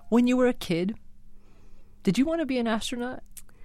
When you were a kid, did you want to be an astronaut?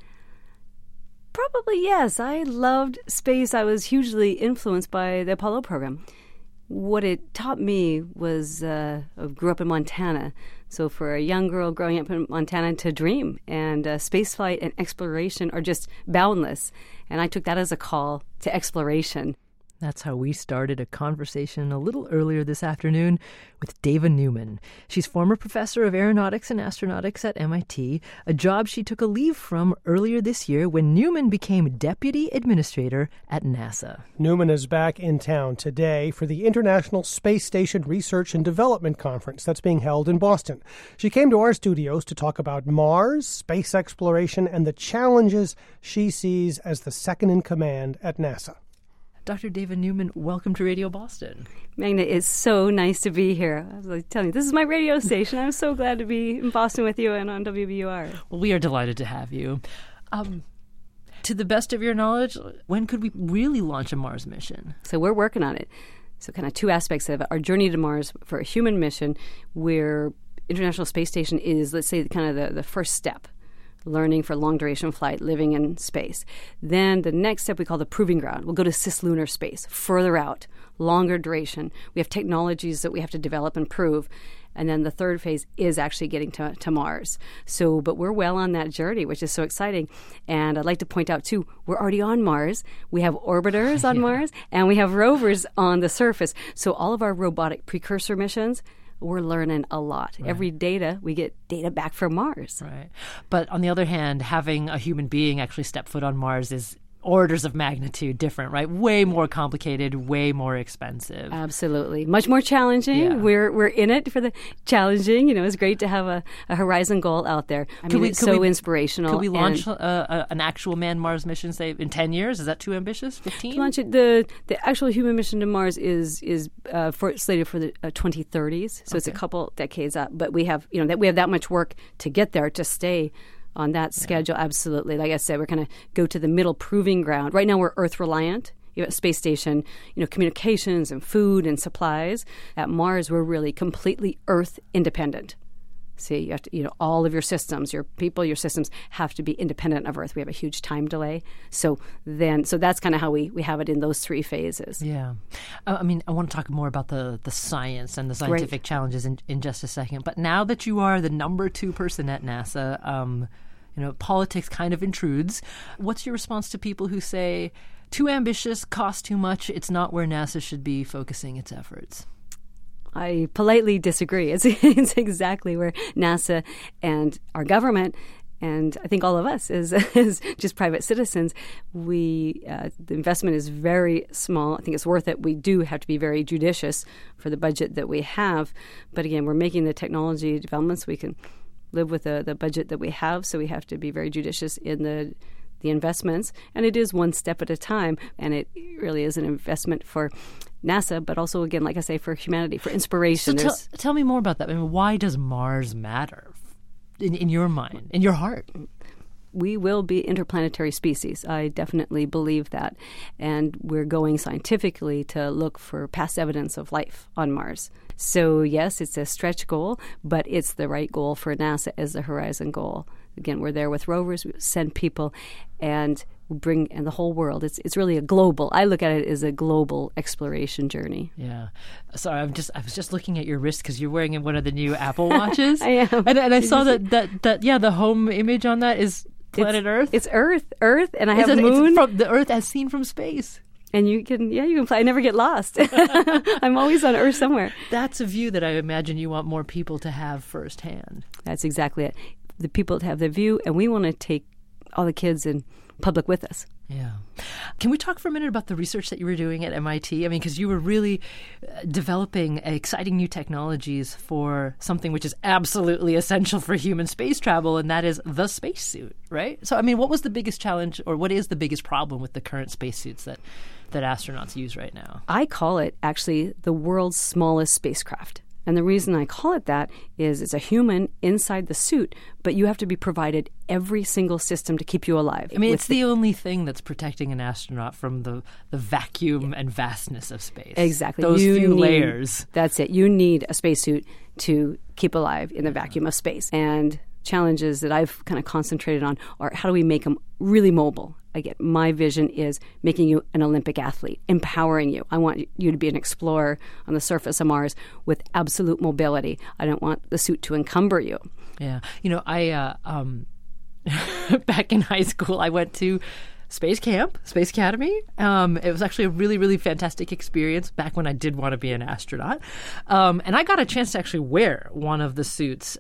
Probably, yes. I loved space. I was hugely influenced by the Apollo program. What it taught me was, I grew up in Montana. So for a young girl growing up in Montana, to dream. And spaceflight and exploration are just boundless. And I took that as a call to exploration. That's how we started a conversation a little earlier this afternoon with Dava Newman. She's former professor of aeronautics and astronautics at MIT, a job she took a leave from earlier this year when Newman became deputy administrator at NASA. Newman is back in town today for the International Space Station Research and Development Conference that's being held in Boston. She came to our studios to talk about Mars, space exploration, and the challenges she sees as the second in command at NASA. Dr. Dava Newman, welcome to Radio Boston. Magna, it's so nice to be here. I was like telling you, this is my radio station. I'm so glad to be in Boston with you and on WBUR. Well, we are delighted to have you. To the best of your knowledge, when could we really launch a Mars mission? So we're working on it. So kind of two aspects of it. Our journey to Mars for a human mission, where International Space Station is, let's say, kind of the first step. Learning for long-duration flight, living in space. Then the next step we call the proving ground. We'll go to cislunar space, further out, longer duration. We have technologies that we have to develop and prove. And then the third phase is actually getting to Mars. So, but we're well on that journey, which is so exciting. And I'd like to point out, too, we're already on Mars. We have orbiters on Mars, and we have rovers on the surface. So all of our robotic precursor missions, we're learning a lot. Right. Every data, we get data back from Mars. Right. But on the other hand, having a human being actually step foot on Mars is orders of magnitude different, right? Way more complicated, way more expensive. Absolutely. Much more challenging. Yeah. We're in it for the challenging. You know, it's great to have a horizon goal out there. It's so inspirational. Could we launch an actual manned Mars mission, say, in 10 years? Is that too ambitious? 15? To launch it, the actual human mission to Mars is slated for the 2030s. So it's a couple decades up. But we have that much work to get there, to stay on that schedule. Absolutely. Like I said, we're going to go to the middle proving ground. Right now we're Earth reliant. You know, at space station, communications and food and supplies. At Mars, we're really completely Earth independent. See, you have to, all of your systems, your people, your systems have to be independent of Earth. We have a huge time delay. So that's kind of how we have it in those three phases. Yeah. I want to talk more about the science and the scientific challenges in just a second. But now that you are the number 2 person at NASA, politics kind of intrudes. What's your response to people who say, too ambitious, costs too much, it's not where NASA should be focusing its efforts? I politely disagree. It's exactly where NASA and our government, and I think all of us as just private citizens, the investment is very small. I think it's worth it. We do have to be very judicious for the budget that we have. But again, we're making the technology developments. We can live with the budget that we have, so we have to be very judicious in the investments. And it is one step at a time, and it really is an investment for NASA, but also, again, like I say, for humanity, for inspiration. So tell me more about that. Why does Mars matter in your mind, in your heart? We will be interplanetary species. I definitely believe that. And we're going scientifically to look for past evidence of life on Mars. So, yes, it's a stretch goal, but it's the right goal for NASA as the horizon goal. Again, we're there with rovers, we send people, and bring in the whole world. It's really a global. I look at it as a global exploration journey. Yeah. Sorry, I was just looking at your wrist because you're wearing one of the new Apple Watches. I am. And I saw that the home image on that is planet Earth. It's Earth, and I have a moon. It's from the Earth as seen from space. And you can fly. I never get lost. I'm always on Earth somewhere. That's a view that I imagine you want more people to have firsthand. That's exactly it. The people have the view, and we want to take all the kids and public with us. Yeah. Can we talk for a minute about the research that you were doing at MIT? Because you were really developing exciting new technologies for something which is absolutely essential for human space travel, and that is the spacesuit, right? So, what was the biggest challenge, or what is the biggest problem with the current spacesuits that astronauts use right now? I call it, actually, the world's smallest spacecraft. And the reason I call it that is it's a human inside the suit, but you have to be provided every single system to keep you alive. I mean, it's the only thing that's protecting an astronaut from the vacuum and vastness of space. Exactly. Those few layers. That's it. You need a spacesuit to keep alive in the vacuum of space. And challenges that I've kind of concentrated on are how do we make them really mobile? Again, my vision is making you an Olympic athlete, empowering you. I want you to be an explorer on the surface of Mars with absolute mobility. I don't want the suit to encumber you. Yeah. I back in high school, I went to Space Camp, Space Academy. It was actually a really, really fantastic experience back when I did want to be an astronaut. And I got a chance to actually wear one of the suits,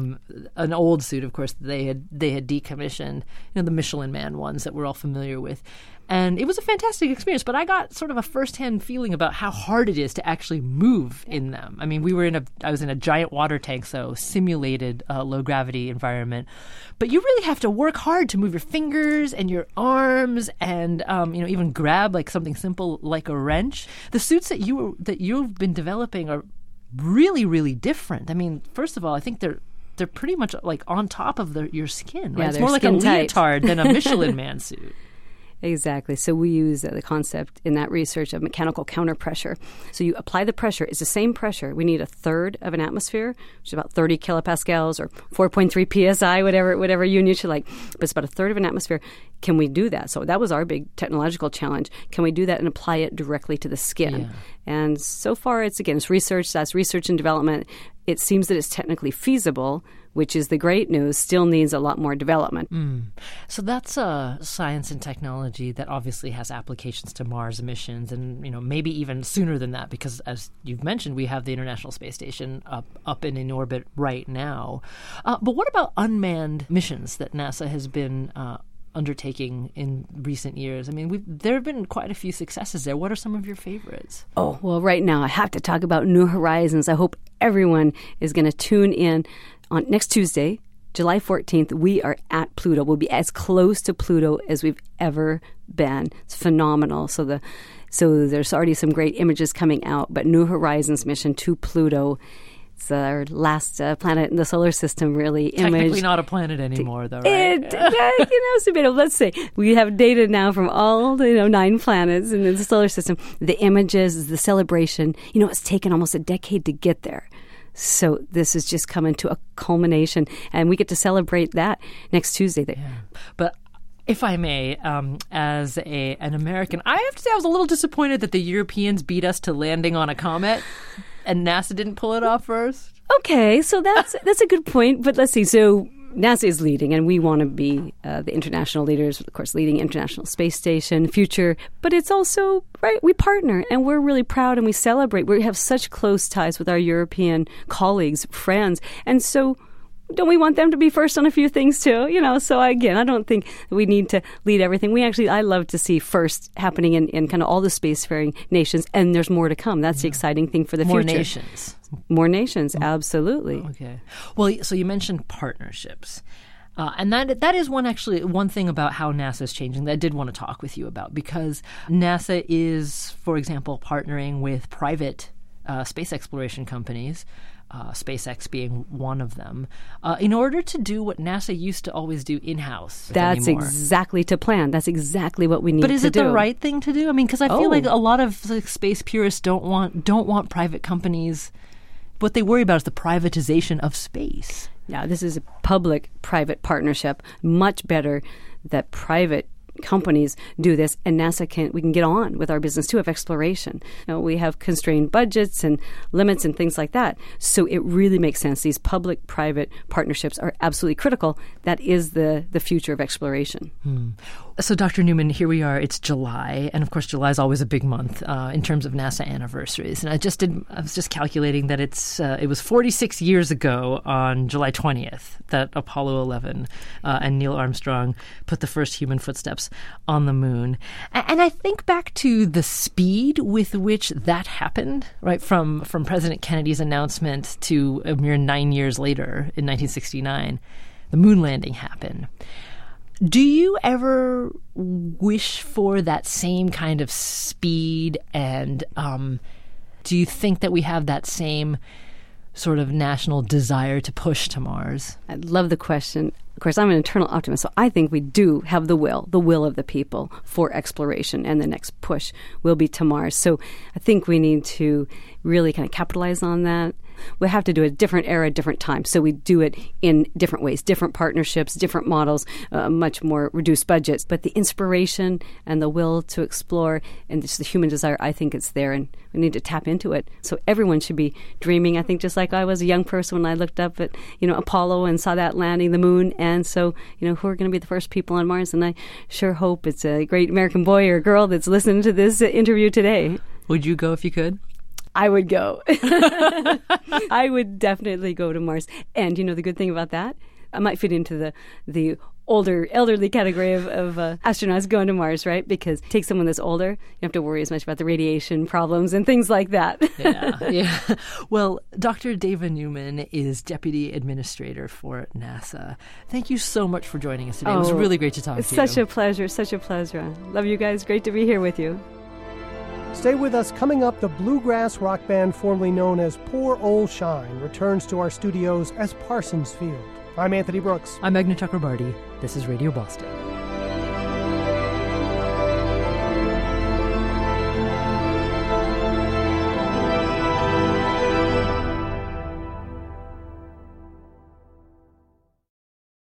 an old suit, of course, they had decommissioned, the Michelin Man ones that we're all familiar with. And it was a fantastic experience, but I got sort of a firsthand feeling about how hard it is to actually move in them. I mean, I was in a giant water tank, so simulated low gravity environment. But you really have to work hard to move your fingers and your arms, and even grab like something simple like a wrench. The suits that you've been developing are really, really different. I mean, first of all, I think they're pretty much like on top of your skin. Right? Yeah, it's more like a leotard than a Michelin Man suit. Exactly. So we use the concept in that research of mechanical counterpressure. So you apply the pressure. It's the same pressure. We need a third of an atmosphere, which is about 30 kilopascals or 4.3 psi, whatever unit you like. But it's about a third of an atmosphere. Can we do that? So that was our big technological challenge. Can we do that and apply it directly to the skin? Yeah. And so far, it's research. That's research and development. It seems that it's technically feasible, which is the great news, still needs a lot more development. So that's science and technology that obviously has applications to Mars missions and, maybe even sooner than that because, as you've mentioned, we have the International Space Station up and in orbit right now. But what about unmanned missions that NASA has been undertaking in recent years? I mean, there have been quite a few successes there. What are some of your favorites? Oh, well, right now I have to talk about New Horizons. I hope everyone is going to tune in on next Tuesday, July 14th. We are at Pluto. We'll be as close to Pluto as we've ever been. It's phenomenal. So there's already some great images coming out, but New Horizons mission to Pluto. It's our last planet in the solar system, really. Technically not a planet anymore, though, right? It's a bit of, let's say, we have data now from all the 9 planets in the solar system. The images, the celebration, it's taken almost a decade to get there. So this is just coming to a culmination, and we get to celebrate that next Tuesday. Yeah. But if I may, as an American, I have to say I was a little disappointed that the Europeans beat us to landing on a comet, and NASA didn't pull it off first. Okay, so that's a good point. But let's see. So NASA is leading, and we want to be the international leaders, of course, leading International Space Station, future. But it's also, right, we partner, and we're really proud, and we celebrate. We have such close ties with our European colleagues, friends. And so don't we want them to be first on a few things too? So again, I don't think we need to lead everything. I love to see first happening in kind of all the spacefaring nations, and there's more to come. That's the exciting thing for the future. More nations, absolutely. Okay. Well, so you mentioned partnerships. And that is one thing about how NASA is changing that I did want to talk with you about, because NASA is, for example, partnering with private space exploration companies, SpaceX being one of them, in order to do what NASA used to always do in-house. That's exactly to plan. That's exactly what we need to do. But is it the right thing to do? I mean, because I feel like a lot of space purists don't want private companies. What they worry about is the privatization of space. Yeah, this is a public-private partnership. Much better that private companies do this, and we can get on with our business too of exploration. We have constrained budgets and limits and things like that. So it really makes sense. These public-private partnerships are absolutely critical. That is the future of exploration. So, Dr. Newman, here we are. It's July, and of course, July is always a big month in terms of NASA anniversaries. And I was just calculating that it was 46 years ago on July 20th that Apollo 11 and Neil Armstrong put the first human footsteps on the moon. And I think back to the speed with which that happened, right, from President Kennedy's announcement to a mere 9 years later in 1969, the moon landing happened. Do you ever wish for that same kind of speed? And do you think that we have that same sort of national desire to push to Mars? I love the question. Of course, I'm an eternal optimist, so I think we do have the will of the people for exploration, and the next push will be to Mars. So I think we need to really kind of capitalize on that. We have to do a different era, different time. So we do it in different ways, different partnerships, different models, much more reduced budgets. But the inspiration and the will to explore and just the human desire, I think it's there, and we need to tap into it. So everyone should be dreaming, I think, just like I was a young person when I looked up at, Apollo and saw that landing the moon. And so, who are going to be the first people on Mars? And I sure hope it's a great American boy or girl that's listening to this interview today. Would you go if you could? I would go. I would definitely go to Mars. And the good thing about that, I might fit into the older, elderly category of astronauts going to Mars, right? Because take someone that's older, you don't have to worry as much about the radiation problems and things like that. Yeah. Well, Dr. Dava Newman is Deputy Administrator for NASA. Thank you so much for joining us today. It was really great to talk to you. It's such a pleasure, such a pleasure. Love you guys. Great to be here with you. Stay with us. Coming up, the bluegrass rock band formerly known as Poor Old Shine returns to our studios as Parsons Field. I'm Anthony Brooks. I'm Meghna Chakrabarty. This is Radio Boston.